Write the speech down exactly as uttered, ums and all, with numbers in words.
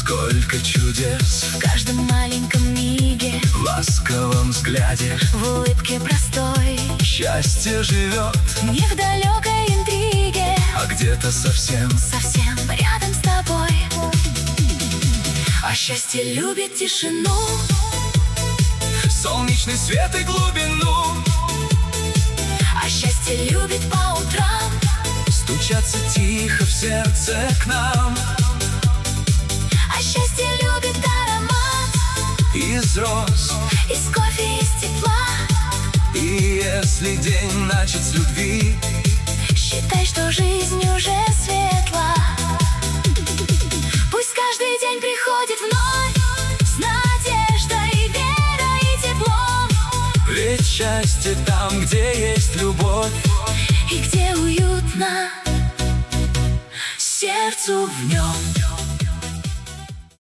Сколько чудес в каждом маленьком миге, в ласковом взгляде, в улыбке простой. Счастье живет не в далекой интриге, а где-то совсем, совсем рядом с тобой. А счастье любит тишину, солнечный свет и глубину. А счастье любит по утрам стучаться тихо в сердце к нам. А счастье любит аромат из роз, из кофе, из тепла. И если день начат с любви, считай, что жизнь уже светла. Пусть каждый день приходит вновь с надеждой, верой и теплом. ведь счастье там, где есть любовь, и где уютно сердцу в нем.